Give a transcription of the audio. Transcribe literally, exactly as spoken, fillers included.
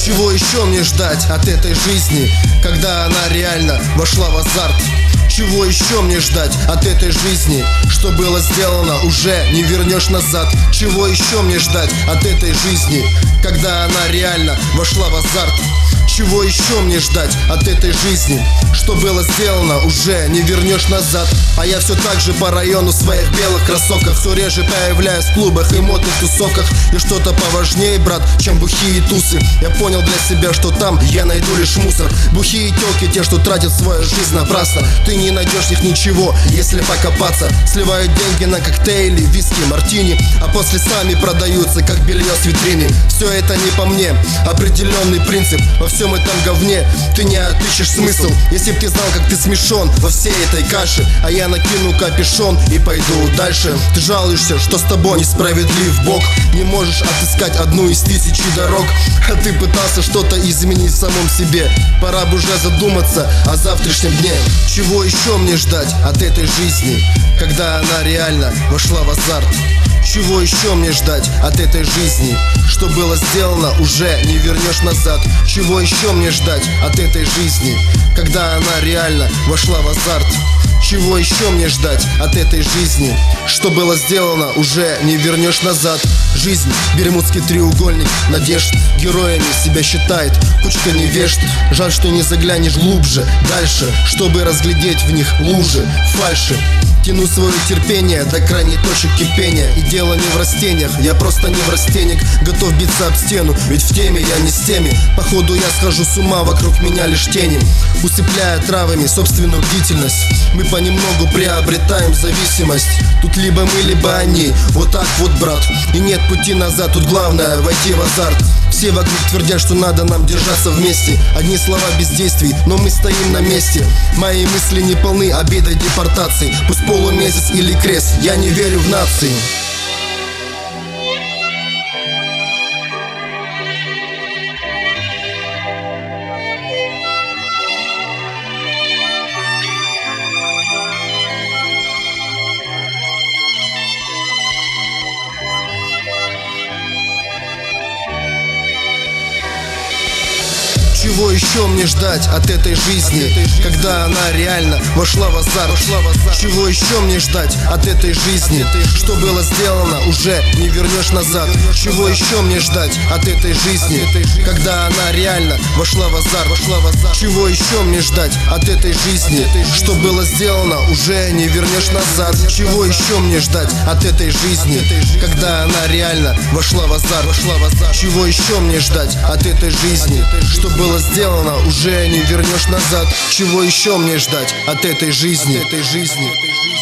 Чего еще мне ждать от этой жизни, когда она реально вошла в азарт? Чего еще мне ждать от этой жизни? Что было сделано, уже не вернешь назад. Чего еще мне ждать от этой жизни, когда она реально вошла в азарт? Чего еще мне ждать от этой жизни? Что было сделано, уже не вернешь назад. А я все так же по району в своих белых кроссовках, все реже появляюсь в клубах и модных тусовках. И что-то поважнее, брат, чем бухие тусы. Я понял для себя, что там я найду лишь мусор. Бухие телки, те, что тратят свою жизнь напрасно. Ты не найдешь их ничего, если покопаться. Сливают деньги на коктейли, виски, мартини, а после сами продаются, как белье с витрины. Все это не по мне, определенный принцип. Во всем этом говне ты не отыщешь смысл. Если б ты знал, как ты смешон во всей этой каше, а я накину капюшон и пойду дальше. Ты жалуешься, что с тобой несправедлив Бог, не можешь отыскать одну из тысячи дорог. А ты пытался что-то изменить в самом себе. Пора бы уже задуматься о завтрашнем дне. Чего еще мне ждать от этой жизни, когда она реально вошла в азарт? Чего еще мне ждать от этой жизни? Что было сделано, уже не вернешь назад. Чего еще мне ждать от этой жизни, когда она реально вошла в азарт? Чего еще мне ждать от этой жизни? Что было сделано, уже не вернешь назад. Жизнь, бермудский треугольник надежд. Героями себя считает кучка невежд. Жаль, что не заглянешь глубже, дальше, чтобы разглядеть в них лужи фальши. Тяну свое терпение до крайней точек кипения. И дело не в растениях, я просто не в растенник. Готов биться об стену, ведь в теме я не с теми. Походу я схожу с ума, вокруг меня лишь тени. Усыпляя травами собственную бдительность, мы понемногу приобретаем зависимость. Тут либо мы, либо они, вот так вот, брат. И нет пути назад, тут главное войти в азарт. Все вокруг твердят, что надо нам держаться вместе. Одни слова без действий, но мы стоим на месте. Мои мысли не полны обидой депортации. Пусть полумесяц или крест, я не верю в нации. Чего еще мне ждать от этой жизни, когда она реально вошла в азарт? Чего еще мне ждать от этой жизни? Что было сделано, уже не вернешь назад. Чего еще мне ждать от этой жизни, когда она реально вошла в азарт? Чего еще мне ждать от этой жизни? Что было сделано, уже не вернешь назад. Чего еще мне ждать от этой жизни, когда она реально вошла в азарт? Чего еще мне ждать от этой жизни? Что было сделано, уже не вернешь назад. Чего еще мне ждать от этой жизни? От этой жизни.